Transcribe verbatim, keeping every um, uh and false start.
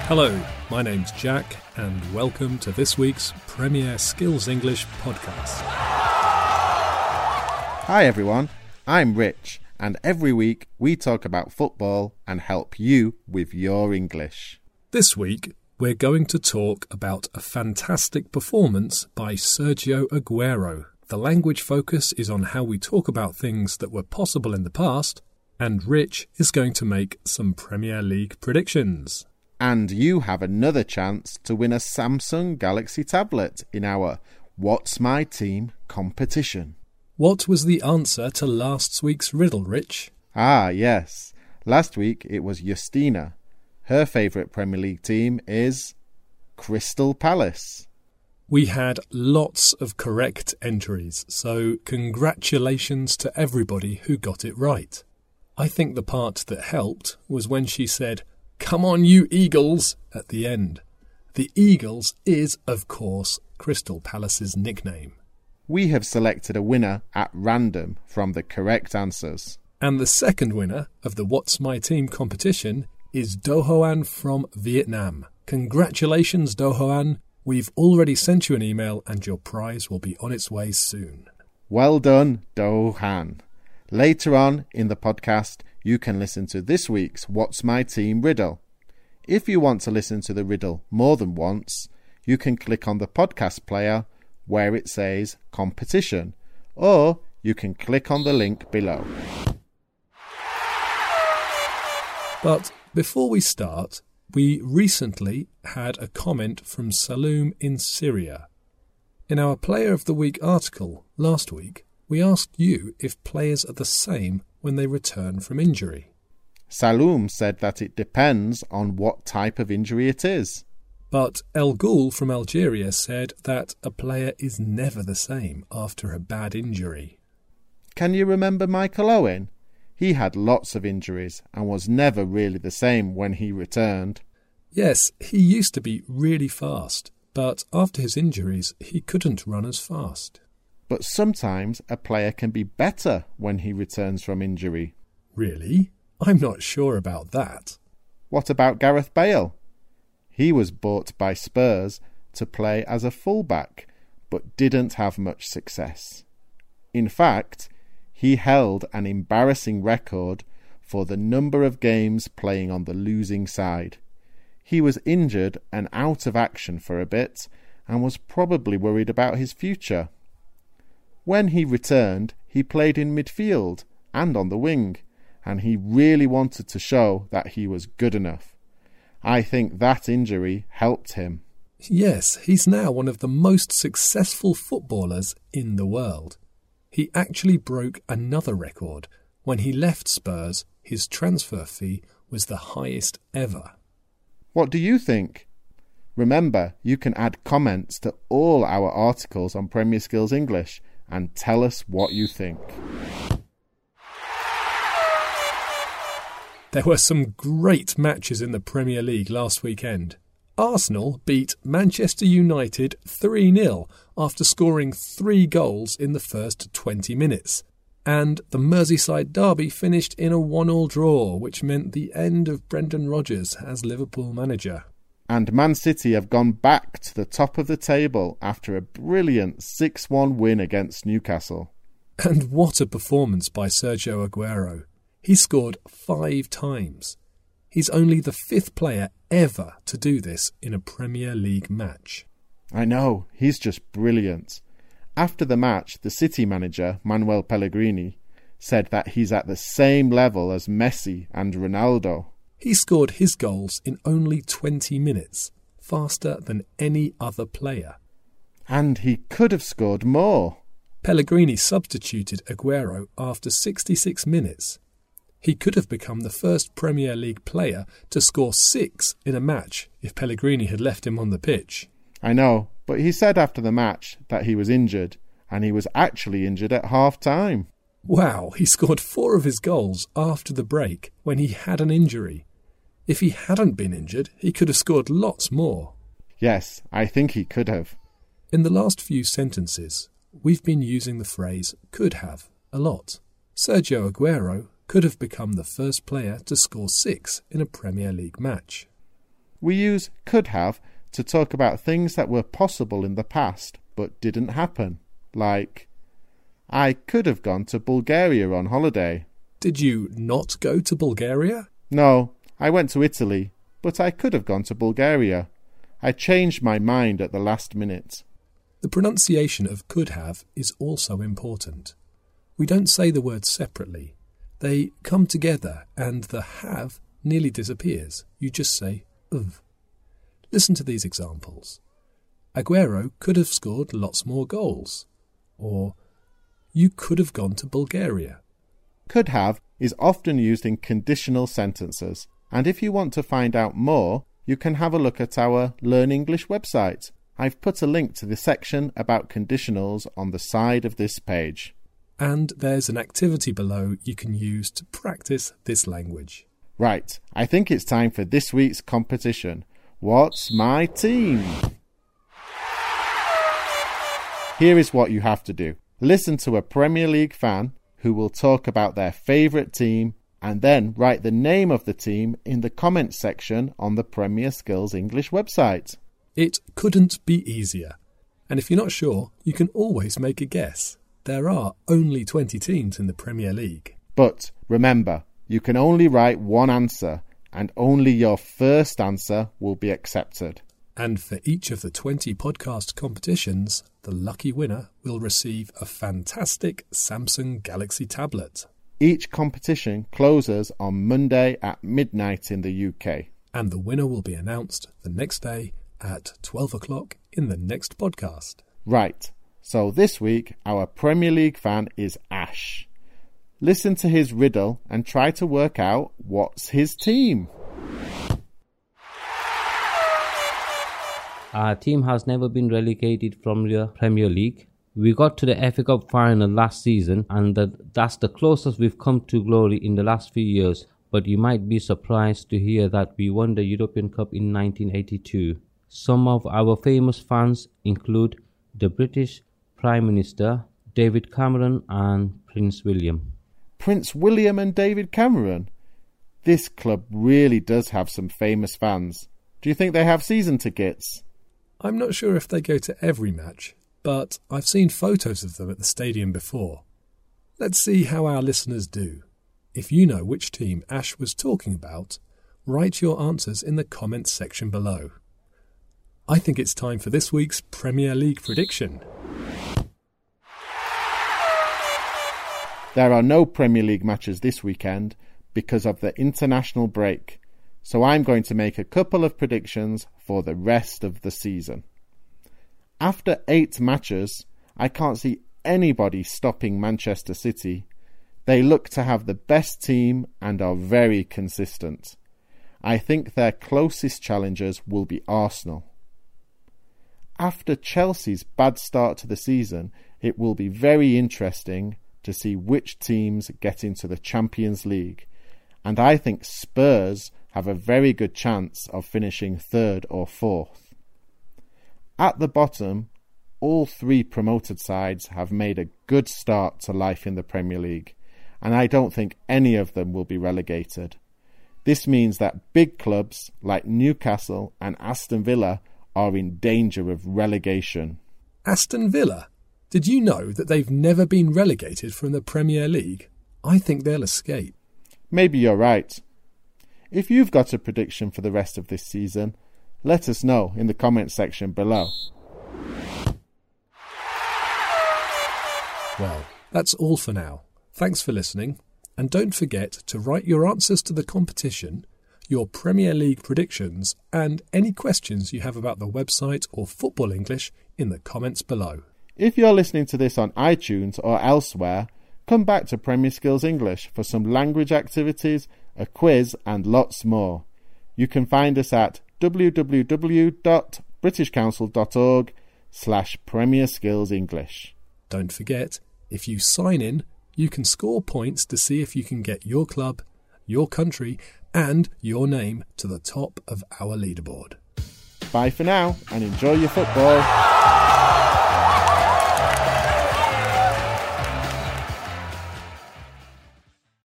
Hello, my name's Jack, and welcome to this week's Premier Skills English podcast. Hi everyone, I'm Rich, and every week we talk about football and help you with your English. This week, we're going to talk about a fantastic performance by Sergio Aguero. The language focus is on how we talk about things that were possible in the past, and Rich is going to make some Premier League predictions. And you have another chance to win a Samsung Galaxy tablet in our What's My Team competition. What was the answer to last week's riddle, Rich? Ah, yes. Last week it was Justina. Her favourite Premier League team is Crystal Palace. We had lots of correct entries, so congratulations to everybody who got it right. I think the part that helped was when she said, "Come on, you Eagles," at the end. The Eagles is, of course, Crystal Palace's nickname. We have selected a winner at random from the correct answers. And the second winner of the What's My Team competition is Do Hoan from Vietnam. Congratulations, Do Hoan. We've already sent you an email and your prize will be on its way soon. Well done, Do Han. Later on in the podcast, you can listen to this week's What's My Team riddle. If you want to listen to the riddle more than once, you can click on the podcast player where it says competition, or you can click on the link below. But before we start, we recently had a comment from Saloom in Syria. In our Player of the Week article last week, we asked you if players are the same when they return from injury. Saloom said that it depends on what type of injury it is. But El Ghul from Algeria said that a player is never the same after a bad injury. Can you remember Michael Owen? He had lots of injuries and was never really the same when he returned. Yes, he used to be really fast, but after his injuries he couldn't run as fast. But sometimes a player can be better when he returns from injury. Really? I'm not sure about that. What about Gareth Bale? He was bought by Spurs to play as a fullback, but didn't have much success. In fact, he held an embarrassing record for the number of games playing on the losing side. He was injured and out of action for a bit and was probably worried about his future. When he returned, he played in midfield and on the wing, and he really wanted to show that he was good enough. I think that injury helped him. Yes, he's now one of the most successful footballers in the world. He actually broke another record. When he left Spurs, his transfer fee was the highest ever. What do you think? Remember, you can add comments to all our articles on Premier Skills English and tell us what you think. There were some great matches in the Premier League last weekend. Arsenal beat Manchester United three nil after scoring three goals in the first twenty minutes. And the Merseyside derby finished in a one all draw, which meant the end of Brendan Rodgers as Liverpool manager. And Man City have gone back to the top of the table after a brilliant six one win against Newcastle. And what a performance by Sergio Aguero. He scored five times. He's only the fifth player ever to do this in a Premier League match. I know, he's just brilliant. After the match, the City manager, Manuel Pellegrini, said that he's at the same level as Messi and Ronaldo. He scored his goals in only twenty minutes, faster than any other player. And he could have scored more. Pellegrini substituted Aguero after sixty-six minutes. He could have become the first Premier League player to score six in a match if Pellegrini had left him on the pitch. I know, but he said after the match that he was injured, and he was actually injured at half-time. Wow, he scored four of his goals after the break when he had an injury. If he hadn't been injured, he could have scored lots more. Yes, I think he could have. In the last few sentences, we've been using the phrase could have a lot. Sergio Aguero could have become the first player to score six in a Premier League match. We use could have to talk about things that were possible in the past but didn't happen. Like, I could have gone to Bulgaria on holiday. Did you not go to Bulgaria? No, I went to Italy, but I could have gone to Bulgaria. I changed my mind at the last minute. The pronunciation of could have is also important. We don't say the words separately. They come together and the have nearly disappears. You just say of. Listen to these examples. Aguero could have scored lots more goals. Or, you could have gone to Bulgaria. Could have is often used in conditional sentences, and if you want to find out more, you can have a look at our Learn English website. I've put a link to the section about conditionals on the side of this page. And there's an activity below you can use to practice this language. Right, I think it's time for this week's competition. What's my team? Here is what you have to do. Listen to a Premier League fan who will talk about their favourite team and then write the name of the team in the comments section on the Premier Skills English website. It couldn't be easier. And if you're not sure, you can always make a guess. There are only twenty teams in the Premier League. But remember, you can only write one answer, and only your first answer will be accepted. And for each of the twenty podcast competitions, the lucky winner will receive a fantastic Samsung Galaxy tablet. Each competition closes on Monday at midnight in the U K. And the winner will be announced the next day at twelve o'clock in the next podcast. Right. So this week, our Premier League fan is Ash. Listen to his riddle and try to work out what's his team. Our team has never been relegated from the Premier League. We got to the F A Cup final last season, and that, that's the closest we've come to glory in the last few years. But you might be surprised to hear that we won the European Cup in nineteen eighty-two. Some of our famous fans include the British Prime Minister, David Cameron, and Prince William. Prince William and David Cameron? This club really does have some famous fans. Do you think they have season tickets? I'm not sure if they go to every match, but I've seen photos of them at the stadium before. Let's see how our listeners do. If you know which team Ash was talking about, write your answers in the comments section below. I think it's time for this week's Premier League prediction. There are no Premier League matches this weekend because of the international break, so I'm going to make a couple of predictions for the rest of the season. After eight matches, I can't see anybody stopping Manchester City. They look to have the best team and are very consistent. I think their closest challengers will be Arsenal. After Chelsea's bad start to the season, it will be very interesting to see which teams get into the Champions League, and I think Spurs have a very good chance of finishing third or fourth. At the bottom, all three promoted sides have made a good start to life in the Premier League, and I don't think any of them will be relegated. This means that big clubs like Newcastle and Aston Villa are in danger of relegation. Aston Villa? Did you know that they've never been relegated from the Premier League? I think they'll escape. Maybe you're right. If you've got a prediction for the rest of this season, let us know in the comments section below. Well, that's all for now. Thanks for listening, and don't forget to write your answers to the competition, your Premier League predictions, and any questions you have about the website or Football English in the comments below. If you're listening to this on iTunes or elsewhere, come back to Premier Skills English for some language activities, a quiz and lots more. You can find us at www.britishcouncil.org slash Premier Skills English. Don't forget, if you sign in, you can score points to see if you can get your club, your country and your name to the top of our leaderboard. Bye for now and enjoy your football.